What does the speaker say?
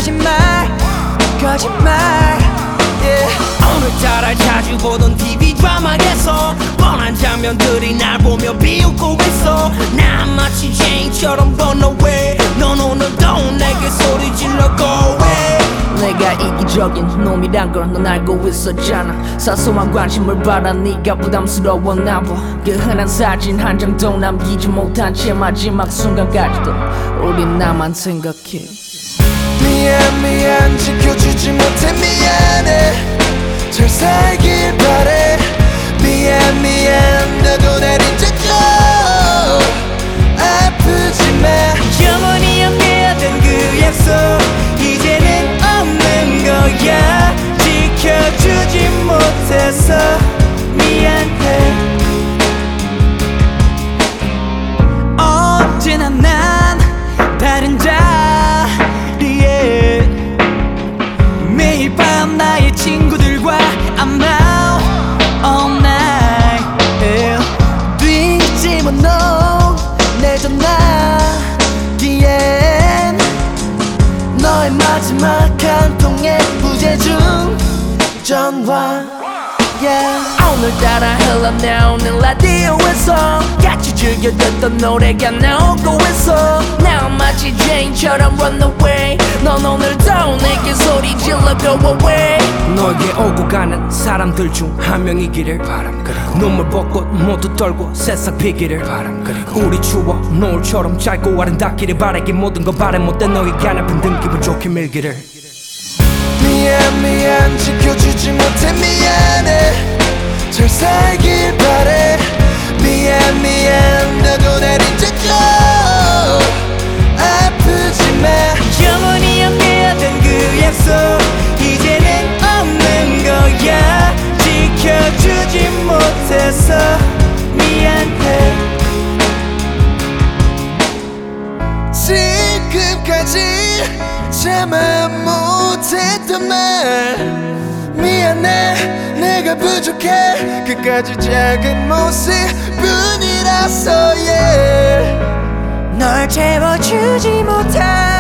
거짓말 yeah. 오늘따라 자주 보던 TV 드라마에서 뻔한 장면들이 날 보며 비웃고 있어. 난 마치 제인처럼 run away. 넌 오늘도 내게 소리 질러 go away. 내가 이기적인 놈이란 걸 넌 알고 있었잖아. 사소한 관심을 받아 네가 부담스러웠나 봐. 그 흔한 사진 한 장도 남기지 못한 채 마지막 순간까지도 우린 나만 생각해. 미안 지켜주지 못해 미안해. 잘 살길 바래. 미안 너도 날 잊어줘. 아프지 마. 영원히 함께하던 그 약속 이제는 없는 거야. 지켜주지 못해서 미안해. 언제나 난 다른 자리에 매일 밤 나의 친구들과 I'm out all night yeah. 뒤집어 놓은 내 전화기엔 너의 마지막 한 통의 부재중 전화 yeah. 오늘따라 흘러나오는 라디오에서 같이 즐겨 듣던 노래가 나오고 있어. 나 마치 제인처럼 run away. 넌 오늘도 내게 소리 질러 go away. 너에게 오고 가는 사람들 중 한 명이기를 바람. 그리고 눈물 벚꽃 모두 떨고 새싹 피기를 바람. 그리고 우리 추억 노을처럼 짧고 아름답기를 바라기. 모든 거 바래 못된 너에게 안 아픈 등 기분 좋게 밀기를. 미안 지켜주지 못해 미안해. 잘 살길 바래. 미안 너도 날 잊어줘. 아프지 마. 영원히 함께하던 그 약속 이제는 없는 거야. 지켜주지 못해서 미안해. 지금까지 참아 못했던 말 미안해. 내가 부족해. 끝까지 작은 모습뿐이라서 yeah. 널 채워주지 못한